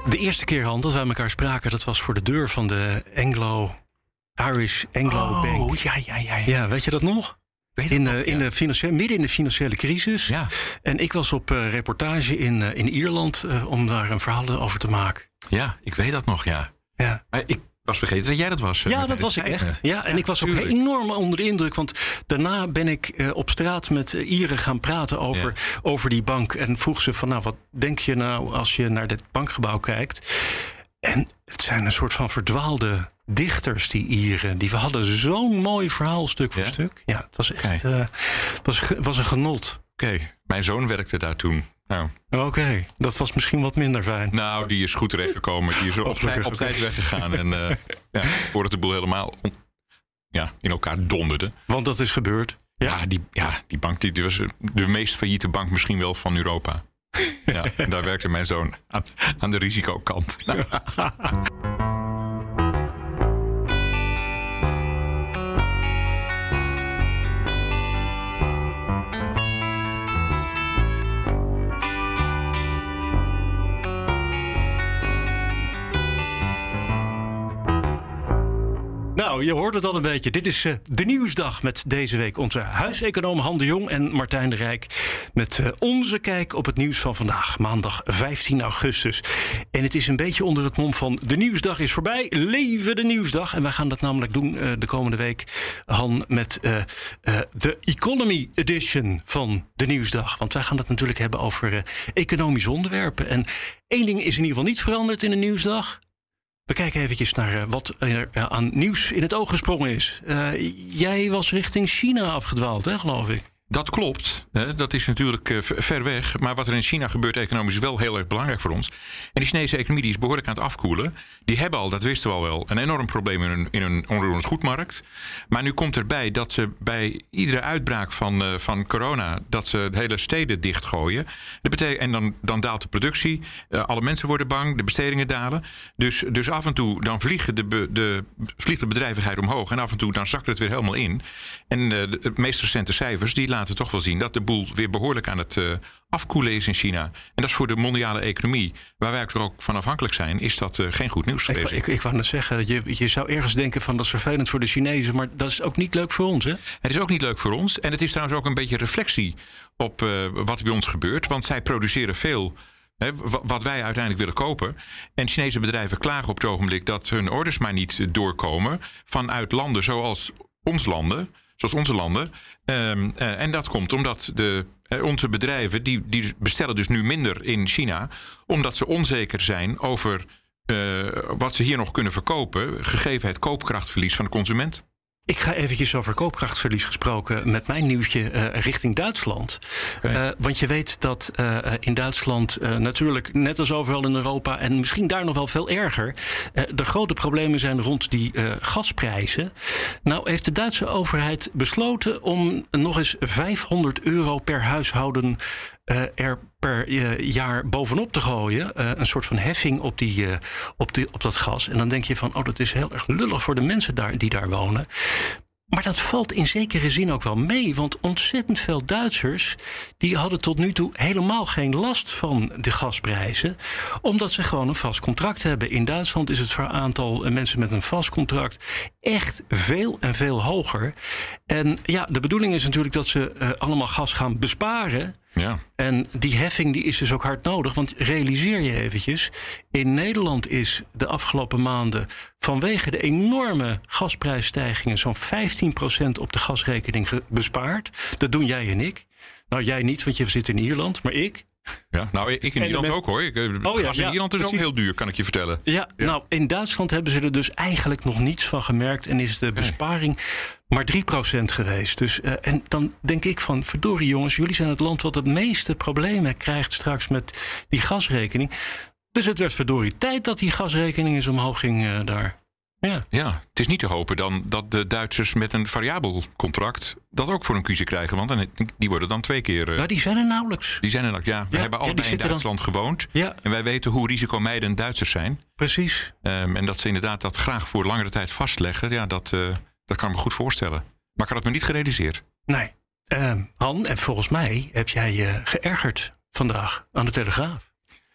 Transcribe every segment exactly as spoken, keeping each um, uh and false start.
De eerste keer, Han, dat wij elkaar spraken, dat was voor de deur van de Anglo... Irish Anglo oh, Bank. Oh, ja, ja, ja, ja. Ja, weet je dat nog? Weet in, nog, uh, ja. in de financiële, midden in de financiële crisis. Ja. En ik was op uh, reportage in, uh, in Ierland uh, om daar een verhaal over te maken. Ja, ik weet dat nog, ja. Ja. Maar ik was vergeten dat jij dat was. Uh, ja, dat was ik echt. Ja, en ja, ik was tuurlijk. ook enorm onder de indruk. Want daarna ben ik uh, op straat met uh, Ieren gaan praten over, ja. over die bank. En vroeg ze van, nou, wat denk je nou als je naar dit bankgebouw kijkt? En het zijn een soort van verdwaalde dichters, die Ieren. Die hadden zo'n mooi verhaal, stuk voor ja? stuk. Ja, het was echt okay. uh, was, was een genot. Oké, okay. Mijn zoon werkte daar toen. Nou. Oké, okay. Dat was misschien wat minder fijn. Nou, die is goed terechtgekomen. Die is op, tijd, op tijd weggegaan. En uh, ja, voordat de boel helemaal on, ja, in elkaar donderde. Want dat is gebeurd. Ja, ja, die, ja die bank die, die was de meest failliete bank misschien wel van Europa. Ja, en daar werkte mijn zoon aan, aan de risicokant. Nou, je hoort het al een beetje. Dit is uh, de Nieuwsdag met deze week onze huiseconoom Han de Jong en Martijn de Rijk. Met uh, onze kijk op het nieuws van vandaag, maandag vijftien augustus. En het is een beetje onder het mom van de Nieuwsdag is voorbij. Leven de Nieuwsdag. En wij gaan dat namelijk doen uh, de komende week, Han, met uh, uh, de Economy Edition van de Nieuwsdag. Want wij gaan het natuurlijk hebben over uh, economische onderwerpen. En één ding is in ieder geval niet veranderd in de Nieuwsdag. We kijken eventjes naar uh, wat er uh, aan nieuws in het oog gesprongen is. Uh, jij was richting China afgedwaald, hè, geloof ik? Dat klopt. Hè, dat is natuurlijk uh, ver weg. Maar wat er in China gebeurt economisch is wel heel erg belangrijk voor ons. En die Chinese economie die is behoorlijk aan het afkoelen. Die hebben al, dat wisten we al wel, een enorm probleem in hun, in hun onroerend goedmarkt. Maar nu komt erbij dat ze bij iedere uitbraak van, uh, van corona, dat ze de hele steden dichtgooien. Dat betekent, en dan, dan daalt de productie. Uh, alle mensen worden bang, de bestedingen dalen. Dus, dus af en toe dan vliegen de, be, de, vliegt de bedrijvigheid omhoog. En af en toe dan zakt het weer helemaal in. En uh, de, de meest recente cijfers die laten toch wel zien dat de boel weer behoorlijk aan het uh, afkoelen is in China. En dat is voor de mondiale economie, waar wij ook van afhankelijk zijn, is dat uh, geen goed nieuws. Ik, ik, ik wou net zeggen, je, je zou ergens denken van dat is vervelend voor de Chinezen, maar dat is ook niet leuk voor ons, hè? Het is ook niet leuk voor ons. En het is trouwens ook een beetje reflectie op uh, wat bij ons gebeurt. Want zij produceren veel, hè, wat wij uiteindelijk willen kopen. En Chinese bedrijven klagen op het ogenblik dat hun orders maar niet doorkomen vanuit landen zoals ons landen. Zoals onze landen. Um, uh, en dat komt omdat de, uh, onze bedrijven die, die bestellen dus nu minder in China. Omdat ze onzeker zijn over uh, wat ze hier nog kunnen verkopen. Gegeven het koopkrachtverlies van de consument. Ik ga eventjes over koopkrachtverlies gesproken met mijn nieuwtje uh, richting Duitsland. Okay. Uh, want je weet dat uh, in Duitsland uh, natuurlijk, net als overal in Europa, en misschien daar nog wel veel erger, uh, de grote problemen zijn rond die uh, gasprijzen. Nou heeft de Duitse overheid besloten om nog eens vijfhonderd euro per huishouden Uh, er per uh, jaar bovenop te gooien. Uh, een soort van heffing op, die, uh, op, die, op dat gas. En dan denk je van, oh, dat is heel erg lullig voor de mensen daar, die daar wonen. Maar dat valt in zekere zin ook wel mee. Want ontzettend veel Duitsers die hadden tot nu toe helemaal geen last van de gasprijzen. Omdat ze gewoon een vast contract hebben. In Duitsland is het aantal mensen met een vast contract echt veel en veel hoger. En ja, de bedoeling is natuurlijk dat ze uh, allemaal gas gaan besparen. Ja. En die heffing die is dus ook hard nodig. Want realiseer je eventjes, in Nederland is de afgelopen maanden vanwege de enorme gasprijsstijgingen zo'n vijftien procent op de gasrekening bespaard. Dat doen jij en ik. Nou, jij niet, want je zit in Ierland, maar ik. Ja, nou, ik in Ierland mensen... ook hoor. Ik, oh, gas ja, in Ierland ja, is precies. Ook heel duur, kan ik je vertellen. Ja, ja, nou, in Duitsland hebben ze er dus eigenlijk nog niets van gemerkt. En is de besparing maar drie procent geweest. Dus, uh, en dan denk ik van, verdorie jongens, jullie zijn het land wat het meeste problemen krijgt straks met die gasrekening. Dus het werd verdorie tijd dat die gasrekening eens omhoog ging uh, daar. Ja. ja, het is niet te hopen dan dat de Duitsers met een variabel contract dat ook voor een keuze krijgen. Want dan, die worden dan twee keer... Uh, nou, die zijn er nauwelijks. Die zijn er nauwelijks, ja. We ja, hebben allebei ja, in Duitsland dan gewoond. Ja. En wij weten hoe risicomijdend Duitsers zijn. Precies. Um, en dat ze inderdaad dat graag voor langere tijd vastleggen. Ja, dat, uh, dat kan ik me goed voorstellen. Maar ik had het me niet gerealiseerd. Nee. Uh, Han, en volgens mij heb jij je uh, geërgerd vandaag aan de Telegraaf.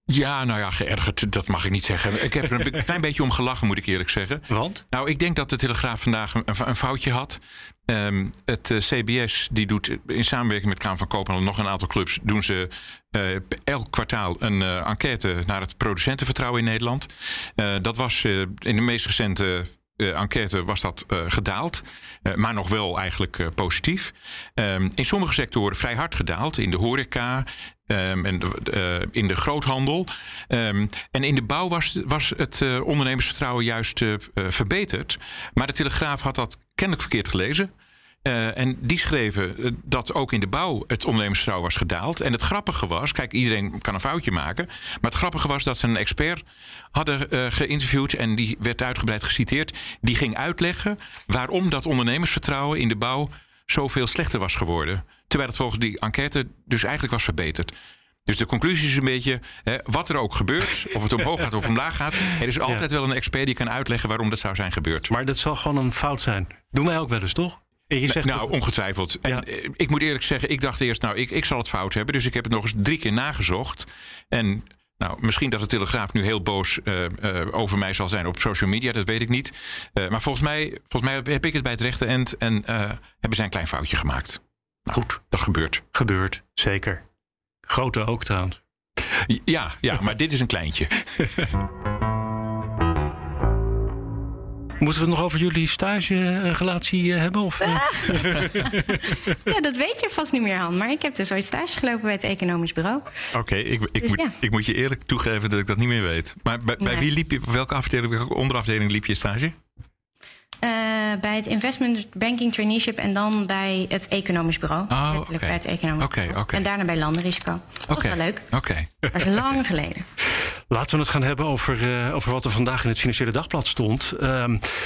Ja, nou ja, geërgerd, dat mag ik niet zeggen. Ik heb er een klein beetje om gelachen, moet ik eerlijk zeggen. Want? Nou, ik denk dat de Telegraaf vandaag een, een foutje had. Um, het uh, C B S die doet in samenwerking met Kamer van Koophandel nog een aantal clubs, doen ze uh, elk kwartaal een uh, enquête naar het producentenvertrouwen in Nederland. Uh, dat was uh, in de meest recente uh, enquête was dat uh, gedaald. Uh, maar nog wel eigenlijk uh, positief. Um, in sommige sectoren vrij hard gedaald. In de horeca, um, en uh, in de groothandel. Um, en in de bouw was, was het uh, ondernemersvertrouwen juist uh, uh, verbeterd. Maar de Telegraaf had dat kennelijk verkeerd gelezen. Uh, en die schreven uh, dat ook in de bouw het ondernemersvertrouwen was gedaald. En het grappige was, kijk, iedereen kan een foutje maken. Maar het grappige was dat ze een expert hadden uh, geïnterviewd. En die werd uitgebreid geciteerd. Die ging uitleggen waarom dat ondernemersvertrouwen in de bouw zoveel slechter was geworden. Terwijl het volgens die enquête dus eigenlijk was verbeterd. Dus de conclusie is een beetje, hè, wat er ook gebeurt, of het omhoog gaat of omlaag gaat, er is altijd ja. wel een expert die kan uitleggen waarom dat zou zijn gebeurd. Maar dat zal gewoon een fout zijn. Doen wij ook wel eens, toch? Je zegt nou, ongetwijfeld. Ja. En ik moet eerlijk zeggen, ik dacht eerst, nou, ik, ik zal het fout hebben. Dus ik heb het nog eens drie keer nagezocht. En nou, misschien dat de Telegraaf nu heel boos uh, uh, over mij zal zijn op social media, dat weet ik niet. Uh, maar volgens mij, volgens mij heb ik het bij het rechte eind en uh, hebben zij een klein foutje gemaakt. Nou, goed, dat gebeurt. Gebeurt, zeker. Grote ook trouwens. Ja, ja, maar dit is een kleintje. Moeten we het nog over jullie stagerelatie hebben? Of? Ah. Ja, dat weet je vast niet meer, Han. Maar ik heb dus ooit stage gelopen bij het economisch bureau. Oké, okay, ik, ik, dus moet, ja. ik moet je eerlijk toegeven dat ik dat niet meer weet. Maar bij, bij nee. wie liep je, welke afdeling, welke onderafdeling liep je stage? Uh, bij het investment banking traineeship en dan bij het economisch bureau. Oh, letterlijk okay. bij het economisch okay, bureau. Okay. En daarna bij landenrisico. Dat okay. was wel leuk. Okay. Dat is lang geleden. Laten we het gaan hebben over, uh, over wat er vandaag in het Financiële Dagblad stond. Uh,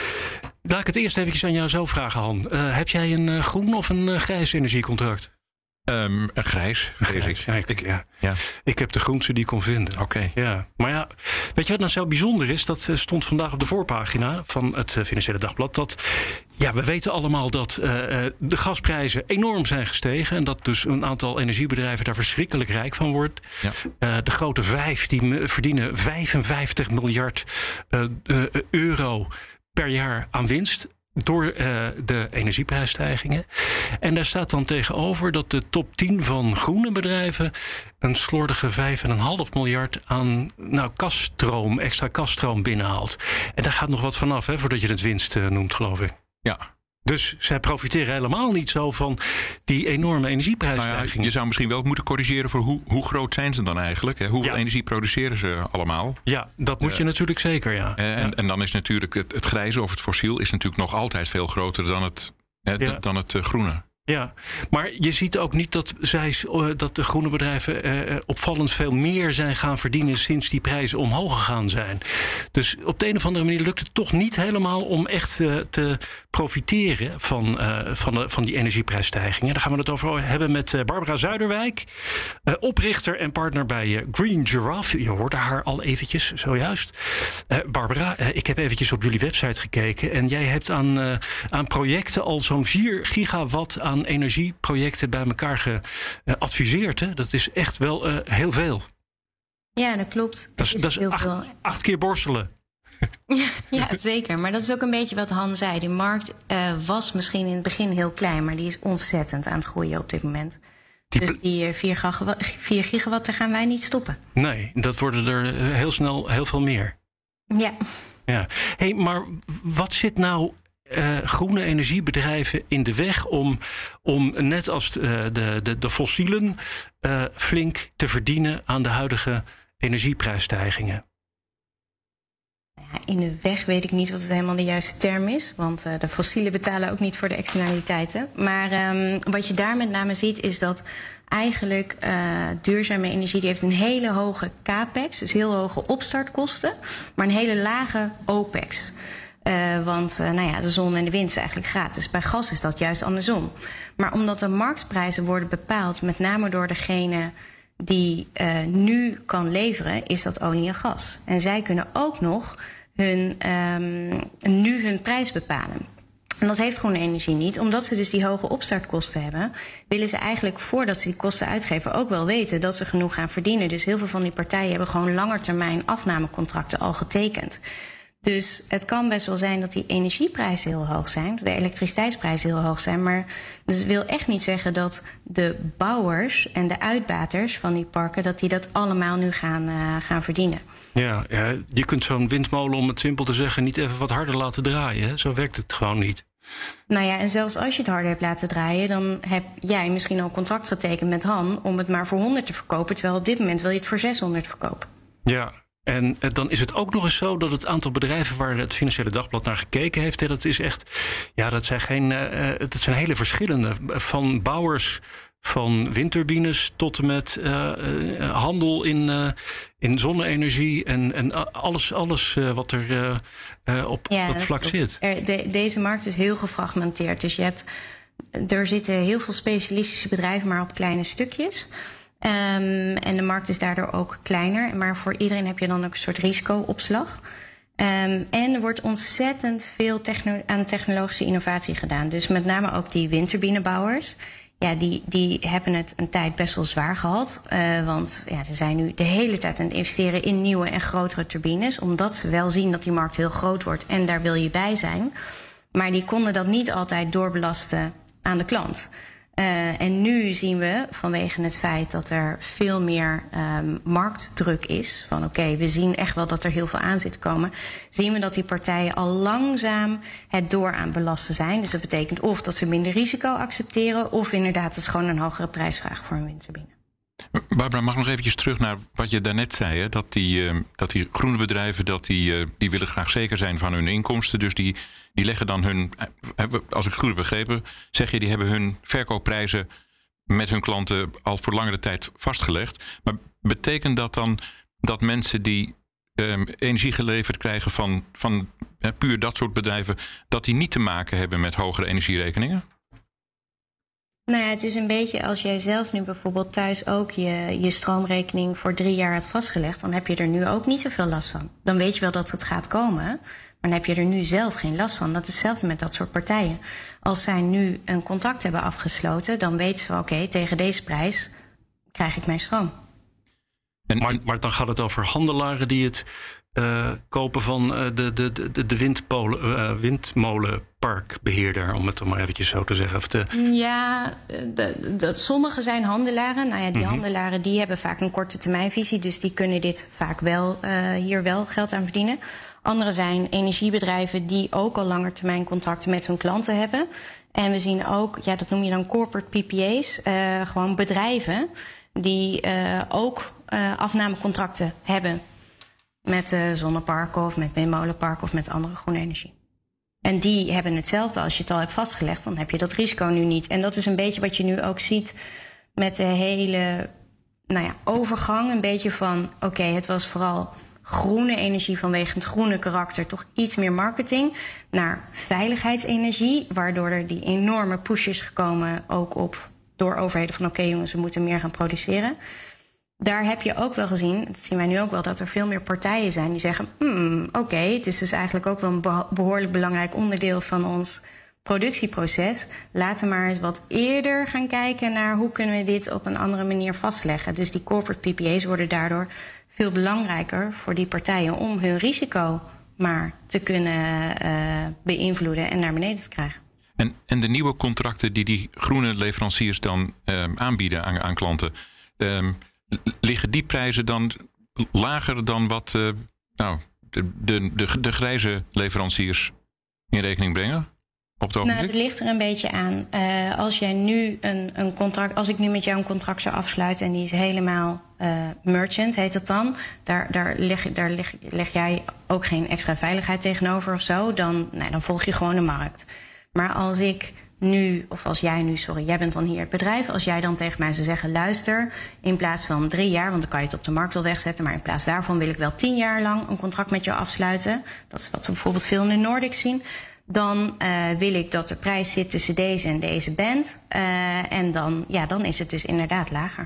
laat ik het eerst eventjes aan jou zo vragen, Han. Uh, heb jij een uh, groen of een uh, grijs energiecontract? Um, een grijs, vrees ik. Ja, ik, ja. Ja. ik heb de groenste die ik kon vinden. Oké. Okay. Ja. Maar ja, weet je wat nou zo bijzonder is? Dat uh, stond vandaag op de voorpagina van het uh, Financiële Dagblad. Dat, ja, we weten allemaal dat uh, de gasprijzen enorm zijn gestegen. En dat dus een aantal energiebedrijven daar verschrikkelijk rijk van wordt. Ja. Uh, de grote vijf die verdienen vijfenvijftig miljard uh, uh, euro per jaar aan winst. Door uh, de energieprijsstijgingen. En daar staat dan tegenover dat de top tien van groene bedrijven een slordige vijf komma vijf miljard aan nou, kasstroom, extra kasstroom binnenhaalt. En daar gaat nog wat vanaf, hè, voordat je het winst uh, noemt, geloof ik. Ja. Dus zij profiteren helemaal niet zo van die enorme energieprijsstijgingen. Nou ja, je zou misschien wel moeten corrigeren voor hoe, hoe groot zijn ze dan eigenlijk? Hè? Hoeveel ja. energie produceren ze allemaal? Ja, dat moet uh, je natuurlijk zeker, ja. En, ja. en dan is natuurlijk het, het grijze of het fossiel is natuurlijk nog altijd veel groter dan het, hè, ja. dan het uh, groene. Ja, maar je ziet ook niet dat, zij, dat de groene bedrijven eh, opvallend veel meer zijn gaan verdienen sinds die prijzen omhoog gegaan zijn. Dus op de een of andere manier lukt het toch niet helemaal om echt uh, te profiteren van, uh, van, de, van die energieprijsstijgingen. Daar gaan we het over hebben met uh, Barbara Zuiderwijk, uh, oprichter en partner bij uh, Green Giraffe. Je hoorde haar al eventjes, zojuist. Uh, Barbara, uh, ik heb eventjes op jullie website gekeken en jij hebt aan, uh, aan projecten al zo'n vier gigawatt aan aan energieprojecten bij elkaar geadviseerd. Hè? Dat is echt wel uh, heel veel. Ja, dat klopt. Dat is, dat is heel acht, veel. acht keer borstelen. Ja, ja, zeker. Maar dat is ook een beetje wat Han zei. Die markt uh, was misschien in het begin heel klein, maar die is ontzettend aan het groeien op dit moment. Die dus die uh, vier gigawatt, daar gaan wij niet stoppen. Nee, dat worden er heel snel heel veel meer. Ja. Ja. Hey, maar wat zit nou Uh, groene energiebedrijven in de weg om, om net als uh, de, de, de fossielen uh, flink te verdienen aan de huidige energieprijsstijgingen? Ja, in de weg weet ik niet wat het helemaal de juiste term is. Want uh, de fossielen betalen ook niet voor de externaliteiten. Maar um, wat je daar met name ziet is dat eigenlijk uh, duurzame energie die heeft een hele hoge capex, dus heel hoge opstartkosten, maar een hele lage opex. Uh, want uh, nou ja, de zon en de wind is eigenlijk gratis. Bij gas is dat juist andersom. Maar omdat de marktprijzen worden bepaald, met name door degene die uh, nu kan leveren, is dat olie en gas. En zij kunnen ook nog hun, um, nu hun prijs bepalen. En dat heeft groene energie niet. Omdat ze dus die hoge opstartkosten hebben, willen ze eigenlijk voordat ze die kosten uitgeven ook wel weten dat ze genoeg gaan verdienen. Dus heel veel van die partijen hebben gewoon langetermijn afnamecontracten al getekend. Dus het kan best wel zijn dat die energieprijzen heel hoog zijn, de elektriciteitsprijzen heel hoog zijn. Maar dat wil echt niet zeggen dat de bouwers en de uitbaters van die parken, dat die dat allemaal nu gaan, uh, gaan verdienen. Ja, ja, je kunt zo'n windmolen, om het simpel te zeggen, niet even wat harder laten draaien. Hè? Zo werkt het gewoon niet. Nou ja, en zelfs als je het harder hebt laten draaien, dan heb jij misschien al een contract getekend met Han om het maar voor honderd te verkopen, terwijl op dit moment wil je het voor zeshonderd verkopen. Ja. En dan is het ook nog eens zo dat het aantal bedrijven waar het Financiële Dagblad naar gekeken heeft, dat is echt, ja, dat zijn geen, uh, het zijn hele verschillende. Van bouwers van windturbines tot en met uh, uh, handel in, uh, in zonne-energie en, en alles, alles uh, wat er uh, uh, op ja, dat vlak zit. Er, de, deze markt is heel gefragmenteerd. Dus je hebt, er zitten heel veel specialistische bedrijven, maar op kleine stukjes. Um, en de markt is daardoor ook kleiner. Maar voor iedereen heb je dan ook een soort risicoopslag. Um, en er wordt ontzettend veel techno- aan technologische innovatie gedaan. Dus met name ook die windturbinebouwers. Ja, die, die hebben het een tijd best wel zwaar gehad. Uh, want ja, ze zijn nu de hele tijd aan het investeren in nieuwe en grotere turbines. Omdat ze wel zien dat die markt heel groot wordt en daar wil je bij zijn. Maar die konden dat niet altijd doorbelasten aan de klant. Uh, en nu zien we, vanwege het feit dat er veel meer um, marktdruk is, van oké, okay, we zien echt wel dat er heel veel aan zit te komen, zien we dat die partijen al langzaam het door aan belasten zijn. Dus dat betekent of dat ze minder risico accepteren, of inderdaad dat ze gewoon een hogere prijs vragen voor een windturbine. Barbara, mag ik nog eventjes terug naar wat je daarnet zei, hè? Dat, die, uh, dat die groene bedrijven, dat die, uh, die willen graag zeker zijn van hun inkomsten. Dus die, die leggen dan hun, als ik het goed heb begrepen, zeg je, die hebben hun verkoopprijzen met hun klanten al voor langere tijd vastgelegd. Maar betekent dat dan dat mensen die um, energie geleverd krijgen van, van uh, puur dat soort bedrijven, dat die niet te maken hebben met hogere energierekeningen? Nou ja, het is een beetje als jij zelf nu bijvoorbeeld thuis ook je, je stroomrekening voor drie jaar had vastgelegd, dan heb je er nu ook niet zoveel last van. Dan weet je wel dat het gaat komen, maar dan heb je er nu zelf geen last van. Dat is hetzelfde met dat soort partijen. Als zij nu een contract hebben afgesloten, dan weten ze, oké, okay, tegen deze prijs krijg ik mijn stroom. En, maar, maar dan gaat het over handelaren die het uh, kopen van uh, de, de, de, de windpolen, uh, windmolenparkbeheerder, om het dan maar eventjes zo te zeggen. Of de... Ja, de, de, sommige zijn handelaren. Nou ja, die mm-hmm. handelaren die hebben vaak een korte termijnvisie, dus die kunnen dit vaak wel uh, hier wel geld aan verdienen. Andere zijn energiebedrijven die ook al langetermijncontracten met hun klanten hebben. En we zien ook, ja, dat noem je dan corporate P P A's, uh, gewoon bedrijven die uh, ook uh, afnamecontracten hebben met uh, zonneparken of met windmolenparken of met andere groene energie. En die hebben hetzelfde. Als je het al hebt vastgelegd, dan heb je dat risico nu niet. En dat is een beetje wat je nu ook ziet met de hele, nou ja, overgang. Een beetje van, oké, okay, het was vooral groene energie vanwege het groene karakter, toch iets meer marketing, naar veiligheidsenergie, waardoor er die enorme push is gekomen, ook op door overheden van oké okay, jongens, we moeten meer gaan produceren. Daar heb je ook wel gezien, dat zien wij nu ook wel, dat er veel meer partijen zijn die zeggen, hmm, oké, okay, het is dus eigenlijk ook wel een behoorlijk belangrijk onderdeel van ons productieproces. Laten we maar eens wat eerder gaan kijken naar hoe kunnen we dit op een andere manier vastleggen. Dus die corporate P P A's worden daardoor veel belangrijker voor die partijen om hun risico maar te kunnen uh, beïnvloeden en naar beneden te krijgen. En, en de nieuwe contracten die die groene leveranciers dan uh, aanbieden aan, aan klanten, uh, liggen die prijzen dan lager dan wat uh, nou, de, de, de, de grijze leveranciers in rekening brengen? Op het ogenblik? Nou, het ligt er een beetje aan. Uh, als jij nu een, een contract, als ik nu met jou een contract zou afsluiten en die is helemaal uh, merchant, heet het dan. Daar, daar, leg, daar leg, leg jij ook geen extra veiligheid tegenover of zo. Dan, nou, dan volg je gewoon de markt. Maar als ik nu, of als jij nu, sorry, jij bent dan hier het bedrijf. Als jij dan tegen mij zou zeggen, luister, in plaats van drie jaar, want dan kan je het op de markt wel wegzetten, maar in plaats daarvan wil ik wel tien jaar lang een contract met jou afsluiten. Dat is wat we bijvoorbeeld veel in de Nordics zien. Dan uh, wil ik dat de prijs zit tussen deze en deze band. Uh, en dan, ja, dan is het dus inderdaad lager.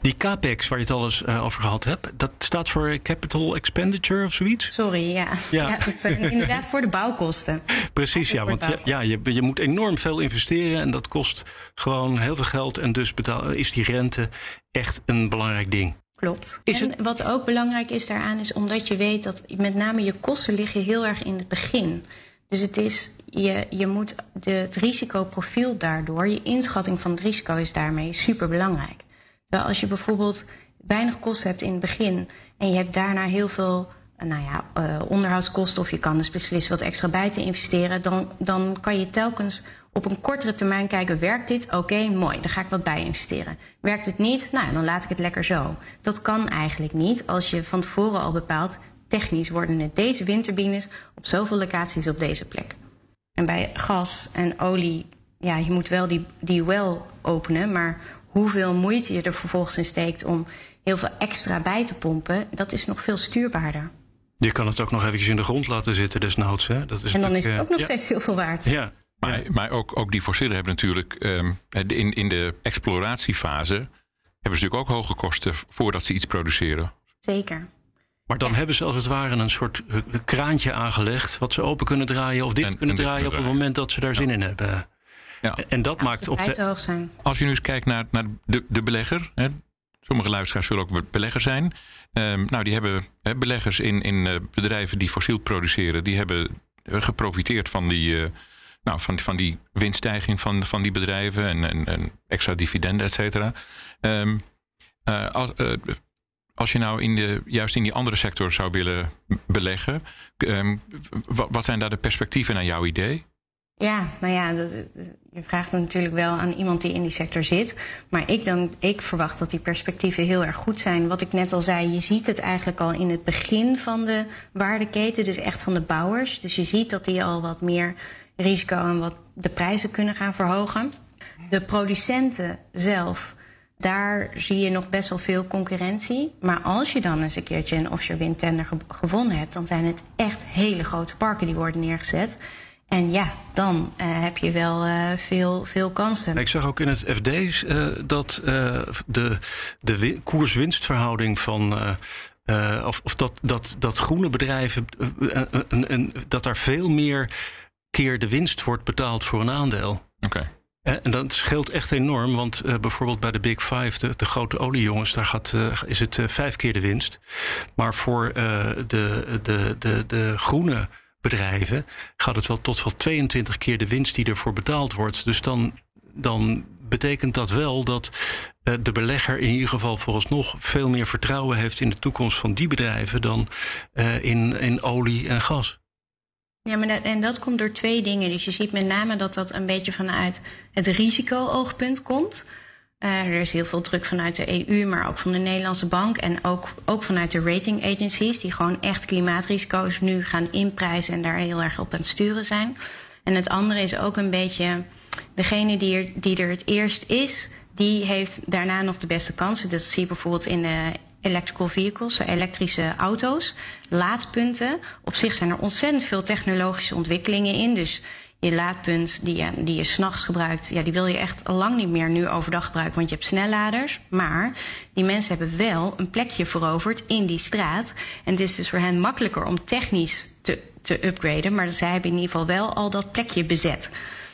Die capex waar je het al eens uh, over gehad hebt, dat staat voor capital expenditure of zoiets? Sorry, ja. ja. ja dat zijn inderdaad voor de bouwkosten. Precies, ja, want ja, je, je moet enorm veel investeren en dat kost gewoon heel veel geld. En dus betaal, is die rente echt een belangrijk ding. Klopt. Is en het... wat ook belangrijk is daaraan is omdat je weet dat met name je kosten liggen heel erg in het begin. Dus het is, je, je moet de, het risicoprofiel daardoor, je inschatting van het risico is daarmee super belangrijk. Terwijl als je bijvoorbeeld weinig kosten hebt in het begin en je hebt daarna heel veel nou ja, uh, onderhoudskosten of je kan dus beslissen wat extra bij te investeren, dan, dan kan je telkens op een kortere termijn kijken, werkt dit? Oké, okay, mooi, dan ga ik wat bij investeren. Werkt het niet? Nou, dan laat ik het lekker zo. Dat kan eigenlijk niet als je van tevoren al bepaalt, technisch worden het deze windturbines op zoveel locaties op deze plek. En bij gas en olie, ja, je moet wel die, die well openen, maar hoeveel moeite je er vervolgens in steekt om heel veel extra bij te pompen, dat is nog veel stuurbaarder. Je kan het ook nog eventjes in de grond laten zitten desnoods. Hè? Dat is en dan is het ook nog ja. steeds heel veel waard. Ja. Maar, maar ook, ook die fossielen hebben natuurlijk um, in, in de exploratiefase hebben ze natuurlijk ook hoge kosten voordat ze iets produceren. Zeker. Maar dan ja. hebben ze als het ware een soort kraantje aangelegd wat ze open kunnen draaien of dicht en, kunnen en draaien op het draaien. moment dat ze daar ja. zin in hebben. Ja. En dat ja, maakt op de. Hoog zijn. Als je nu eens kijkt naar, naar de, de belegger. Hè, sommige luisteraars zullen ook belegger zijn. Um, nou, die hebben hè, beleggers in, in uh, bedrijven die fossiel produceren. Die hebben geprofiteerd van die, uh, nou, van, van die winststijging van, van die bedrijven. En, en, en extra dividenden, et cetera. Um, uh, als, uh, als je nou in de, juist in die andere sector zou willen beleggen. Um, wat, wat zijn daar de perspectieven naar jouw idee? Ja, nou ja, dat, je vraagt het natuurlijk wel aan iemand die in die sector zit. Maar ik, denk, ik verwacht dat die perspectieven heel erg goed zijn. Wat ik net al zei, je ziet het eigenlijk al in het begin van de waardeketen. Dus echt van de bouwers. Dus je ziet dat die al wat meer risico en wat de prijzen kunnen gaan verhogen. De producenten zelf, daar zie je nog best wel veel concurrentie. Maar als je dan eens een keertje een offshore windtender gewonnen hebt, dan zijn het echt hele grote parken die worden neergezet. En ja, dan uh, heb je wel uh, veel, veel kansen. Ik zag ook in het F D uh, dat uh, de, de koers-winstverhouding van Uh, uh, of, of dat, dat, dat groene bedrijven, uh, uh, uh, uh, dat daar veel meer keer de winst wordt betaald voor een aandeel. Oké. Okay. En dat scheelt echt enorm, want uh, bijvoorbeeld bij de Big Five, de, de grote oliejongens, daar gaat, uh, is het uh, vijf keer de winst. Maar voor uh, de, de, de, de groene bedrijven gaat het wel tot wel tweeëntwintig keer de winst die ervoor betaald wordt. Dus dan, dan betekent dat wel dat uh, de belegger in ieder geval vooralsnog veel meer vertrouwen heeft in de toekomst van die bedrijven dan uh, in, in olie en gas. Ja, maar dat, en dat komt door twee dingen. Dus je ziet met name dat dat een beetje vanuit het risico-oogpunt komt. Uh, er is heel veel druk vanuit de E U, maar ook van de Nederlandse Bank. En ook, ook vanuit de rating agencies, die gewoon echt klimaatrisico's nu gaan inprijzen en daar heel erg op aan het sturen zijn. En het andere is ook een beetje, degene die er, die er het eerst is, die heeft daarna nog de beste kansen. Dat zie je bijvoorbeeld in de electrical vehicles, elektrische auto's, laadpunten. Op zich zijn er ontzettend veel technologische ontwikkelingen in. Dus je laadpunt die je, die je 's nachts gebruikt, ja, die wil je echt al lang niet meer nu overdag gebruiken, want je hebt snelladers. Maar die mensen hebben wel een plekje veroverd in die straat. En het is dus voor hen makkelijker om technisch te, te upgraden. Maar zij hebben in ieder geval wel al dat plekje bezet.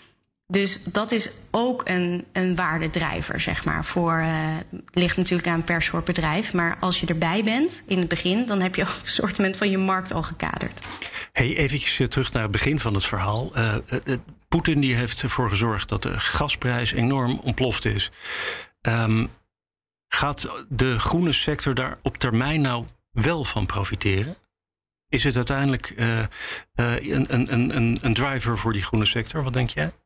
Dus dat is ook een, een waardedrijver, zeg maar. Voor, uh, ligt natuurlijk aan per soort bedrijf. Maar als je erbij bent in het begin, dan heb je ook een soort van je markt al gekaderd. Hey, eventjes terug naar het begin van het verhaal. Uh, uh, Poetin die heeft ervoor gezorgd dat de gasprijs enorm ontploft is. Um, gaat de groene sector daar op termijn nou wel van profiteren? Is het uiteindelijk uh, uh, een, een, een, een driver voor die groene sector? Wat denk jij?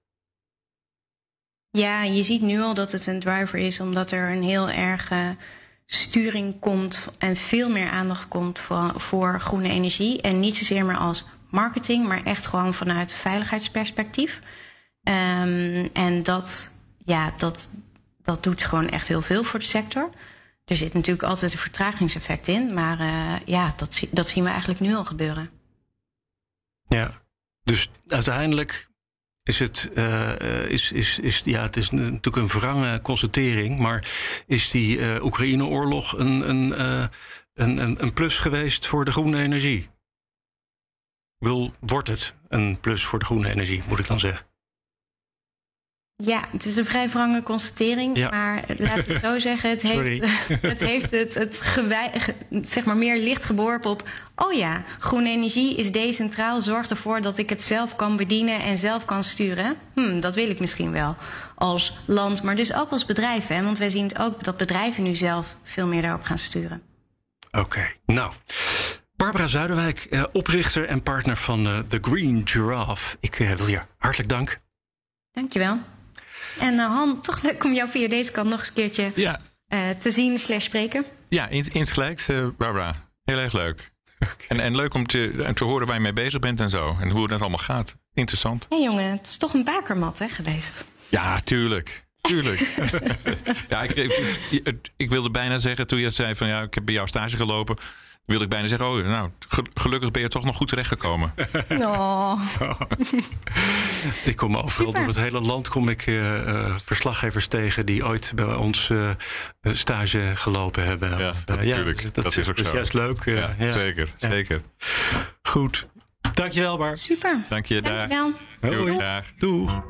Ja, je ziet nu al dat het een driver is, omdat er een heel erg uh, sturing komt en veel meer aandacht komt voor, voor groene energie. En niet zozeer meer als marketing, maar echt gewoon vanuit veiligheidsperspectief. Um, en dat, ja, dat, dat doet gewoon echt heel veel voor de sector. Er zit natuurlijk altijd een vertragingseffect in, maar uh, ja, dat, dat zien we eigenlijk nu al gebeuren. Ja, dus uiteindelijk is het, uh, is, is, is, ja, het is natuurlijk een wrange constatering, maar is die uh, Oekraïne-oorlog een, een, uh, een, een, een plus geweest voor de groene energie? Wil, wordt het een plus voor de groene energie, moet ik dan zeggen? Ja, het is een vrij wrange constatering. Ja. Maar laat ik het zo zeggen, het heeft, het, heeft het, het gewij, zeg maar meer licht geworpen op... oh ja, groene energie is decentraal, zorgt ervoor dat ik het zelf kan bedienen en zelf kan sturen. Hm, dat wil ik misschien wel als land, maar dus ook als bedrijf. Hè? Want wij zien het ook dat bedrijven nu zelf veel meer daarop gaan sturen. Oké, okay, nou... Barbara Zuiderwijk, uh, oprichter en partner van uh, The Green Giraffe. Ik uh, wil je hartelijk dank. Dankjewel. En uh, Han, toch leuk om jou via deze kant nog eens een keertje ja. uh, te zien slash spreken. Ja, insgelijks, uh, Barbara. Heel erg leuk. Okay. En, en leuk om te, te horen waar je mee bezig bent en zo. En hoe dat allemaal gaat. Interessant. Hé hey, jongen, het is toch een bakermat hè, geweest? Ja, tuurlijk. Tuurlijk. ja, ik, ik, ik wilde bijna zeggen toen je zei van ja, ik heb bij jou stage gelopen... wil ik bijna zeggen, oh, nou, gelukkig ben je toch nog goed terechtgekomen. Oh. Ik kom overal Super. door het hele land kom ik uh, uh, verslaggevers tegen die ooit bij ons uh, stage gelopen hebben. Ja, of, dat, uh, natuurlijk. Ja, dat, dat is ook dat zo. is juist leuk. Uh, ja, ja. Zeker, ja. zeker. Goed. Dankjewel, Bar. Super. Dank je, daar. Dankjewel. Doei. Doeg. Doeg.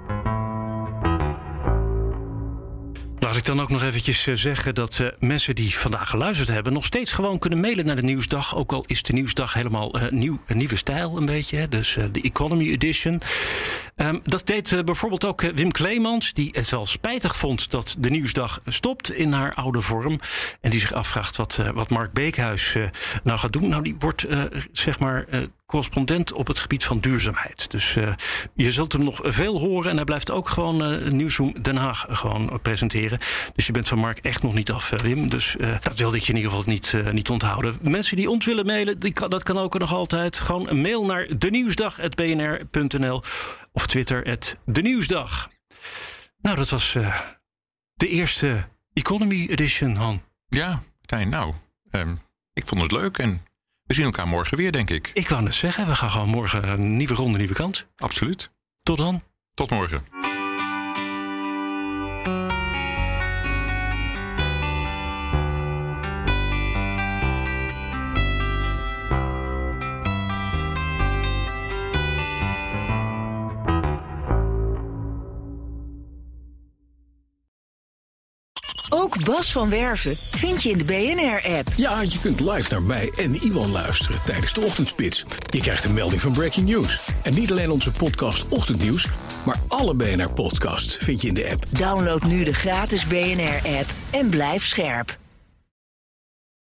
Laat ik dan ook nog eventjes zeggen dat uh, mensen die vandaag geluisterd hebben... nog steeds gewoon kunnen mailen naar de Nieuwsdag. Ook al is de Nieuwsdag helemaal uh, nieuw, een nieuwe stijl een beetje. Hè? Dus uh, de Economy Edition. Um, dat deed uh, bijvoorbeeld ook uh, Wim Kleemans... die het wel spijtig vond dat de Nieuwsdag stopt in haar oude vorm. En die zich afvraagt wat, uh, wat Mark Beekhuis uh, nou gaat doen. Nou, die wordt uh, zeg maar... Uh, correspondent op het gebied van duurzaamheid. Dus uh, je zult hem nog veel horen... en hij blijft ook gewoon uh, Nieuwsroom Den Haag gewoon presenteren. Dus je bent van Mark echt nog niet af, uh, Wim. Dus uh, dat wilde ik je in ieder geval niet, uh, niet onthouden. Mensen die ons willen mailen, die kan, dat kan ook nog altijd. Gewoon een mail naar denieuwsdag apenstaartje b n r punt n l of Twitter apenstaartje denieuwsdag. Nou, dat was uh, de eerste Economy Edition, Han. Ja, Martijn, nou, um, ik vond het leuk en... we zien elkaar morgen weer, denk ik. Ik wou net zeggen, we gaan gewoon morgen een nieuwe ronde, nieuwe kans. Absoluut. Tot dan. Tot morgen. Ook Bas van Werven vind je in de B N R-app. Ja, je kunt live naar mij en Iwan luisteren tijdens de ochtendspits. Je krijgt een melding van Breaking News. En niet alleen onze podcast Ochtendnieuws, maar alle B N R-podcasts vind je in de app. Download nu de gratis B N R-app en blijf scherp.